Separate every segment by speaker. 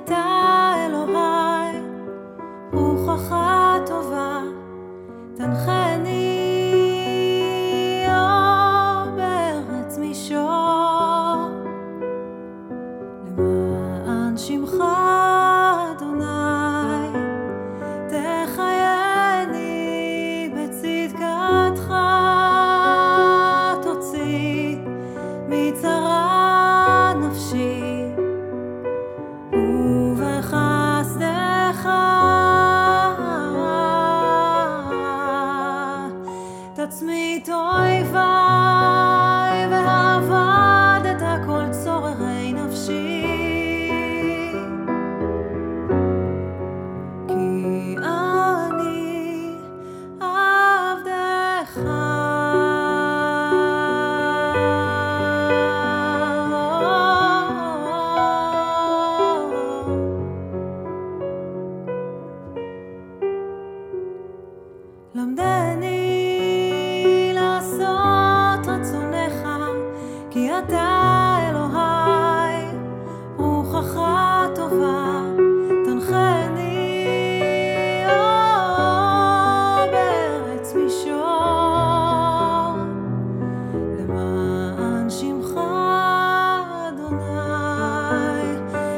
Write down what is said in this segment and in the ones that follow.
Speaker 1: אתה אלוהי, רוחך טובה, תנחני בארץ מישור, למען שמך אדוני, תחייני בצדקתך, תוציא מצרה נפשי, ובחסדך תצמית אויבי, ועבדת כל צוררי נפשי, כי אני עבדך. למדני לעשות רצונך, כי אתה אלוהי, רוחך טובה, תנחני בארץ מישור, למען שמך אדוני,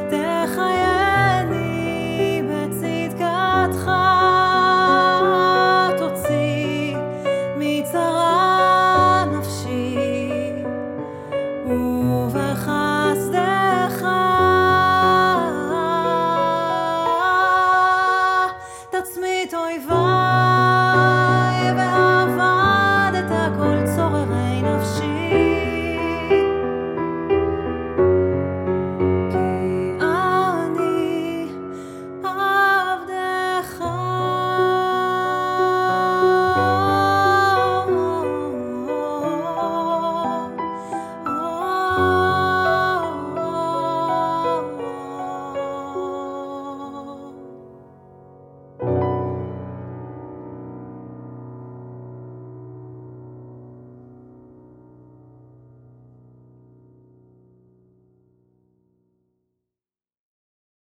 Speaker 1: תחייני בצדקתך, מצרה נפשי, ובך